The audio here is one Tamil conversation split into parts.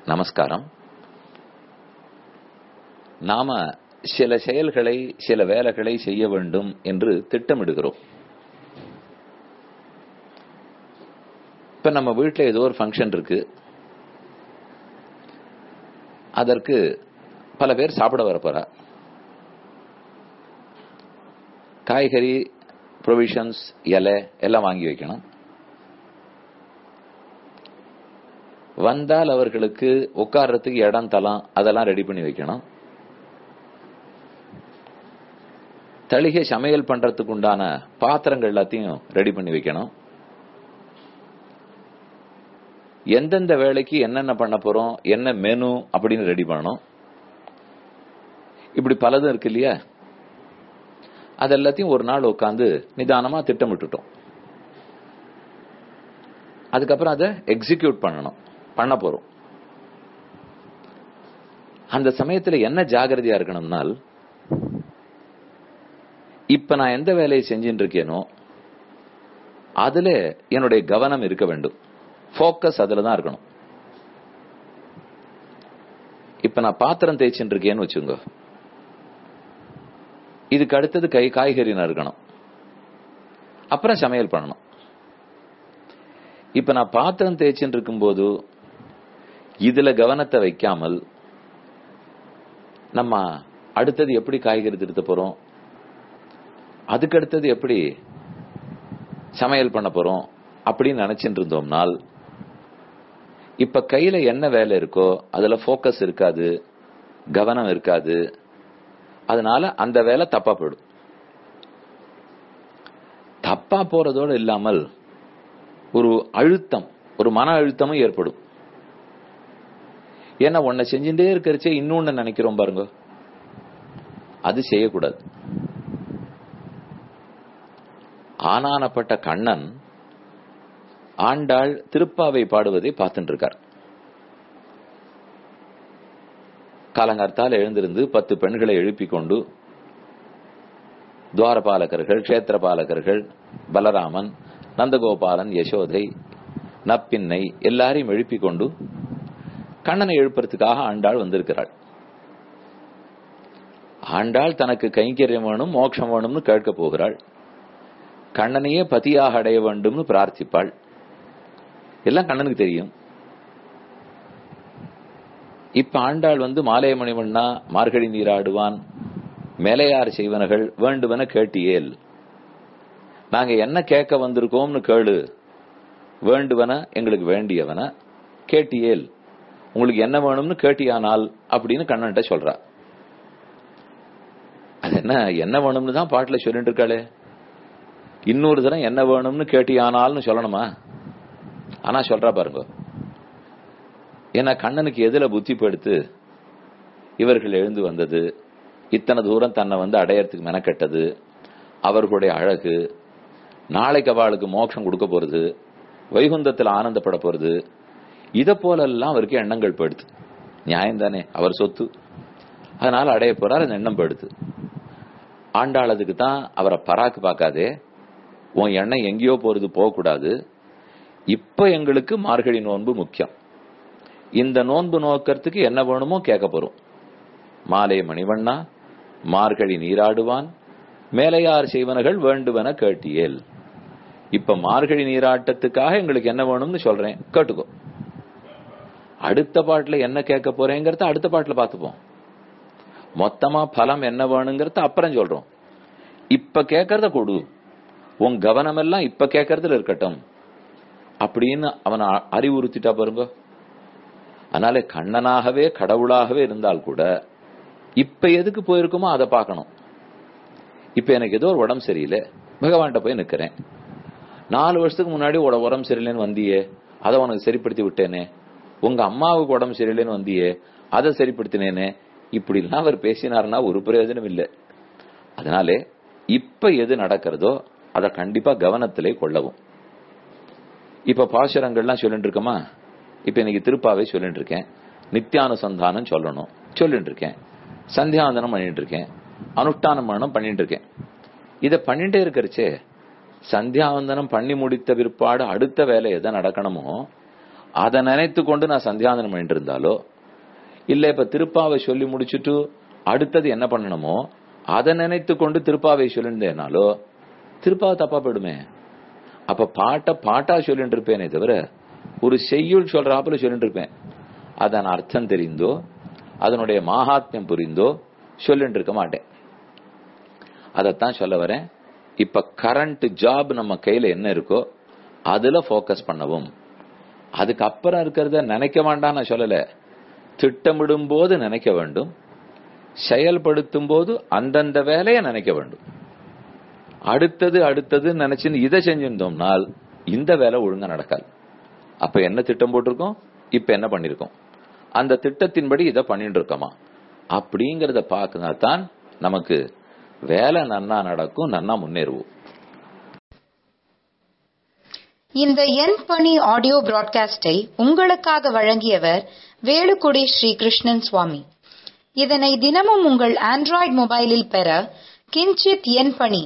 நமஸ்காரம். நாம சில செயல்களை, சில வேலைகளை செய்ய வேண்டும் என்று திட்டமிடுகிறோம். இப்ப நம்ம வீட்டில் ஏதோ ஒரு ஃபங்க்ஷன் இருக்கு, அதற்கு பல பேர் சாப்பிட வரப்போறா. காய்கறி, ப்ரொவிஷன்ஸ், இலை எல்லாம் வாங்கி வைக்கணும். வந்தால் அவர்களுக்கு உட்கார்றதுக்கு இடம், தளம் அதெல்லாம் ரெடி பண்ணி வைக்கணும். தளிகை சமையல் பண்றதுக்கு உண்டான பாத்திரங்கள் எல்லாத்தையும் ரெடி பண்ணி வைக்கணும். எந்தெந்த வேலைக்கு என்னென்ன பண்ண போறோம், என்ன மெனு அப்படின்னு ரெடி பண்ணணும். இப்படி பலதும் இருக்கு இல்லையா? அதெல்லாத்தையும் ஒரு நாள் உட்காந்து நிதானமா திட்டமிட்டுட்டோம். அதுக்கப்புறம் அதை எக்ஸிக்யூட் பண்ண போறோம். அந்த சமயத்துல என்ன ஜாகிரதையா இருக்கணும்னால், இப்ப நான் எந்த வேலையை செஞ்சுட்டு இருக்கேனோ அதுல என்னுடைய கவனம் இருக்க வேண்டும். போக்கஸ் அதுலதான் இருக்கணும். இப்ப நான் பாத்திரம் தேய்ச்சிட்டு இருக்கேன்னு வச்சுங்க, இதுக்கு அடுத்தது காய்கறி நறுக்கணும், அப்புறம் சமையல் பண்ணணும். இப்ப நான் பாத்திரம் தேய்ச்சிட்டு இருக்கும் போது இதுல கவனத்தை வைக்காமல் நம்ம அடுத்தது எப்படி காய்கறி திருத்த போறோம், அதுக்கு அடுத்தது எப்படி சமையல் பண்ண போறோம் அப்படின்னு நினைச்சிட்டு இருந்தோம்னால், இப்ப கையில என்ன வேலை இருக்கோ அதுல போக்கஸ் இருக்காது, கவனம் இருக்காது. அதனால அந்த வேலை தப்பா போயிடும். தப்பா போறதோடு இல்லாமல் ஒரு அழுத்தம், ஒரு மன அழுத்தமும் ஏற்படும். ஏன்னா ஒன்ன செஞ்சுட்டே இருக்கிறச்சே இன்னொன்னு நினைக்கிறோம் பாருங்க, அது செய்யக்கூடாது. ஆனானப்பட்ட கண்ணன் ஆண்டாள் திருப்பாவை பாடுவதை பார்த்துட்டு இருக்கார். காலங்கார்த்தால் எழுந்திருந்து 10 பெண்களை எழுப்பிக் கொண்டு துவாரபாலகர்கள், கஷேத்திரபாலகர்கள், பலராமன், நந்தகோபாலன், யசோதை, நப்பின்னை எல்லாரையும் எழுப்பிக் கொண்டு கண்ணனை எழுப்புறதுக்காக ஆண்டாள் வந்திருக்கிறாள். ஆண்டாள் தனக்கு கைங்கரியம் வேணும், மோட்சம் வேணும்னு கேட்க போகிறாள். கண்ணனையே பதியாக அடைய வேண்டும்னு பிரார்த்திப்பாள். எல்லாம் கண்ணனுக்கு தெரியும். இப்ப ஆண்டாள் மாலைய மணிவண்ணா, மார்கழி நீராடுவான், மேலையார் செய்வனகள் வேண்டுவன கேட்டியேல், நாங்க என்ன கேட்க வந்திருக்கோம்னு கேளு, வேண்டுவன எங்களுக்கு வேண்டியவன கேட்டியேல், உங்களுக்கு என்ன வேணும்னு கேட்டியானால் அப்படின்னு கண்ணன்ட்ட சொல்றா. அது என்ன வேணும்னு தான் பாட்டுல சொல்லிட்டு இருக்காளே, இன்னொரு தரம் என்ன வேணும்னு கேட்டியானால்னு சொல்லணுமா? ஆனா சொல்றா பாருங்க. ஏன்னா கண்ணனுக்கு எதுல புத்தி படுத்து இவர்கள் எழுந்து வந்தது, இத்தனை தூரம் தன்னை அடையறதுக்கு மெனக்கெட்டது, அவர்களுடைய அழகு, நாளைக்கு அவளுக்கு மோட்சம் கொடுக்க போறது, வைகுந்தத்தில் ஆனந்தப்பட போறது, இத போலெல்லாம் அவருக்கு எண்ணங்கள் படுத்து. நியாயம் தானே, அவர் சொத்து, அதனால அடைய போறார், அந்த எண்ணம் படுத்து. ஆண்டாள் அதுக்கு தான் அவரை பராக்கு பார்க்காதே, உன் எண்ணம் எங்கேயோ போறது, போகக்கூடாது, இப்ப எங்களுக்கு மார்கழி நோன்பு முக்கியம், இந்த நோன்பு நோக்கிறதுக்கு என்ன வேணுமோ கேட்க போறோம். மாலை மணிவண்ணா, மார்கழி நீராடுவான், மேலையார் செய்வனகள் வேண்டுவன கேட்டியேல். இப்ப மார்கழி நீராட்டத்துக்காக எங்களுக்கு என்ன வேணும்னு சொல்றேன், கேட்டுக்கோ. அடுத்த பாட்டுல என்ன கேட்க போறேங்கிறத அடுத்த பாட்டுல பாத்துப்போம். மொத்தமா பலம் என்ன வேணுங்கிறத அப்புறம் சொல்றோம். இப்ப கேட்கறத கொடு, உன் கவனம் எல்லாம் இப்ப கேட்கறதுல இருக்கட்டும் அப்படின்னு அவனை அறிவுறுத்திட்டா பாருங்க. அதனால கண்ணனாகவே கடவுளாகவே இருந்தால் கூட இப்ப எதுக்கு போயிருக்குமோ அதை பார்க்கணும். இப்ப எனக்கு ஏதோ ஒரு உடம்பு சரியில்லை, பகவான்கிட்ட போய் நிக்கிறேன். 4 வருஷத்துக்கு முன்னாடி உடம்பு சரியில்லைன்னு வந்தியே, அதை உனக்கு சரிப்படுத்தி விட்டேனே. உங்க அம்மாவுக்கு உடம்பு சரியில்லைன்னு வந்தியே, அதை சரிப்படுத்தினேனே. இப்படி எல்லாம் அவர் பேசினார்னா ஒரு பிரயோஜனம் இல்லை. அதனாலே இப்ப எது நடக்கிறதோ அதை கண்டிப்பா கவனத்திலே கொள்ளவும். இப்ப பாசுரங்கள்லாம் சொல்லிட்டு இருக்கோமா, இப்ப இன்னைக்கு திருப்பாவை சொல்லிட்டு இருக்கேன், நித்தியானுசந்தானம் சொல்லணும் சொல்லிட்டு இருக்கேன், சந்தியாவந்தனம் பண்ணிட்டு இருக்கேன், அனுஷ்டானம் பண்ணிட்டு இருக்கேன். இத பண்ணிட்டே இருக்கிறச்சே சந்தியாவந்தனம் பண்ணி முடித்த பிற்பாடு அடுத்த வேலை எதை நடக்கணுமோ அதை நினைத்து கொண்டு நான் சந்தியாவந்தனம் பண்ணிட்டு இருந்தாலோ, இல்ல இப்ப திருப்பாவை சொல்லி முடிச்சுட்டு அடுத்தது என்ன பண்ணணுமோ அதை நினைத்து கொண்டு திருப்பாவை சொல்லிருந்தேனாலோ திருப்பாவை தப்பா போயிடுமே. அப்ப பாட்டா சொல்லிட்டு இருப்பேனே தவிர ஒரு செய்யுள் சொல்றாப்புல சொல்லிட்டு இருப்பேன். அதன் அர்த்தம் தெரிந்தோ அதனுடைய மகாத்மியம் புரிந்தோ சொல்லிட்டு இருக்க மாட்டேன். அதத்தான் சொல்ல வரேன். இப்ப கரண்ட் ஜாப் நம்ம கையில என்ன இருக்கோ அதுல போக்கஸ் பண்ணவும். அதுக்கப்புறம் இருக்கிறத நினைக்க வேண்டாம் நான் சொல்லல. திட்டமிடும் போது நினைக்க வேண்டும், செயல்படுத்தும் போது அந்தந்த வேலையை நினைக்க வேண்டும். அடுத்தது நினைச்சுன்னு இதை செஞ்சிருந்தோம்னால் இந்த வேலை ஒழுங்கா நடக்காது. அப்ப என்ன திட்டம் போட்டிருக்கோம், இப்ப என்ன பண்ணிருக்கோம், அந்த திட்டத்தின்படி இதை பண்ணிட்டு இருக்கோமா அப்படிங்கறத பாக்குனா தான் நமக்கு வேலை நன்னா நடக்கும், நன்னா முன்னேறுவோம். இந்த என் பணி ஆடியோ பிராட்காஸ்டை உங்களுக்காக வழங்கியவர் வேலுக்குடி ஸ்ரீ கிருஷ்ணன் சுவாமி. இதனை தினமும் உங்கள் ஆண்ட்ராய்டு மொபைலில் பெற கிஞ்சித் என் பணி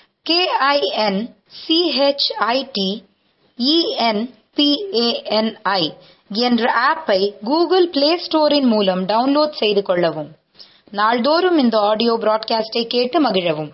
KINCHITENPANI என்ற ஆப்பை கூகுள் பிளே ஸ்டோரின் மூலம் டவுன்லோட் செய்து கொள்ளவும். நாள்தோறும் இந்த ஆடியோ பிராட்காஸ்டை கேட்டு மகிழவும்.